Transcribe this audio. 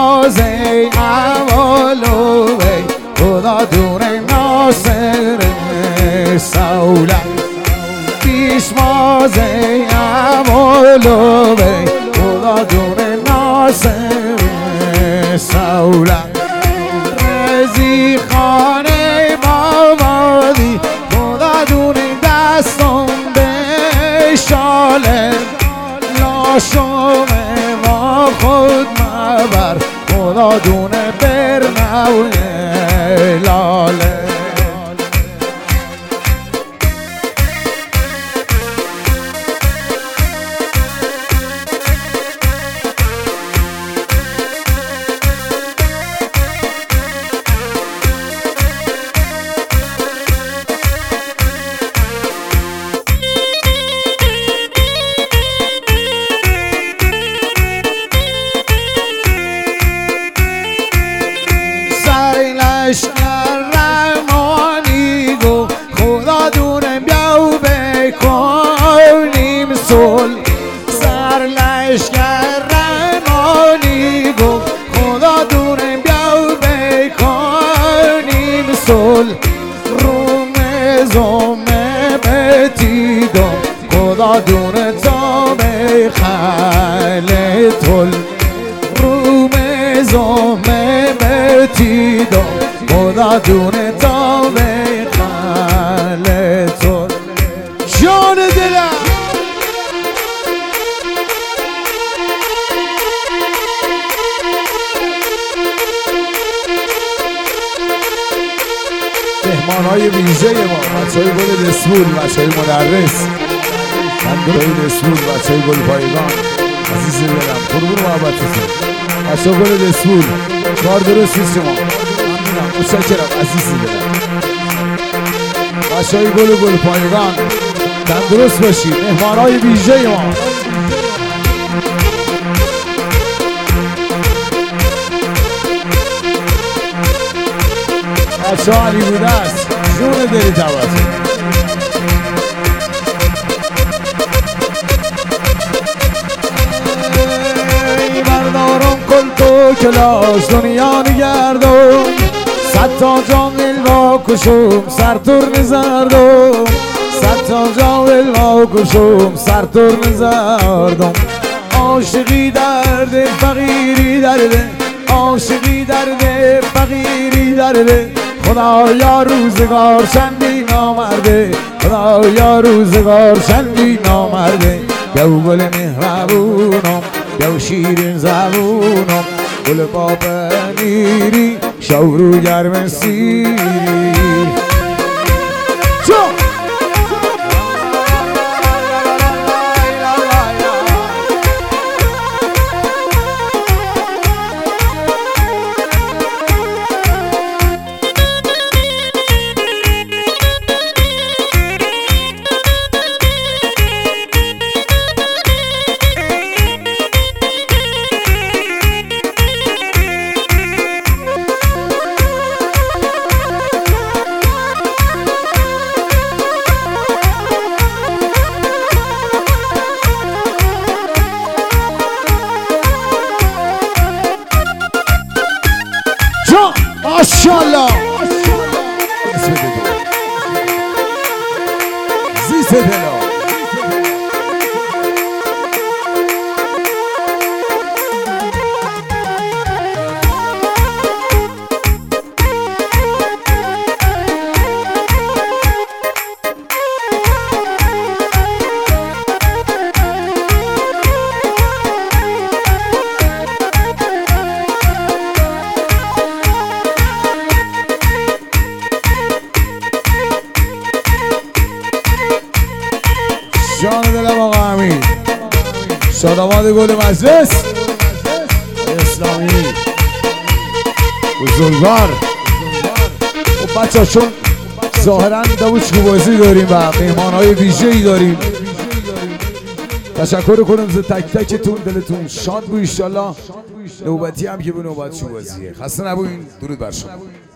پیشوازه اولو بی خدا دونه ناصر سولت پیشوازه اولو بی خدا دونه ناصر سولت رزی خانه بابادی خدا دونه دستم به شاله لاشم ما خود مبر خدا دونه برنوی لاله لشکر رحمانی گو خدا دونه بیاو بکنیم صلح سر لشکر رحمانی گو خدا دونه بیاو بکنیم صلح روم زمه بتیدم خدا دونه تا به خلطل روم زمه بتیدم خدا دونه تا به خلطل جان دلم مهمانهای ویژه ما بچهای گل دسمول بچهای مدرس بندهای دسمول بچهای گل پایگان عزیز دلم قربون محبتتون بچهای گل دسمول کار درست نیست شما متشکرم عزیز دلم بچهای گل پایگان تندرست باشید مهمانهای ویژه ما بچه ها علی بوده است جون دلی توازه ای بردارم کل تو کلاس دنیا نگردم صد تا جانگل را کشم سر تر نزردم صد تا جانگل را کشم سر تر نزردم عاشقی درده فقیری درده عاشقی درده فقیری درده خدایا روزگار شندی نامرده خدایا روزگار شندی نامرده گو گل مهربونم گو شیرین زبونم گل پاپنیری شورو گرم سیری ماشاءالله زیست دلا جان دلم آقا امین شاداماد گل مجلس اسلامی بزرگوار و بچه ها چون ظاهرا داوچ بازی داریم و مهمانهای ویژه‌ای داریم تشکر کنم ز تک تکتون دلتون شاد بود ان شاءالله نوبتی هم که به نوبت شو بازیه خسته نباشین درود بر شما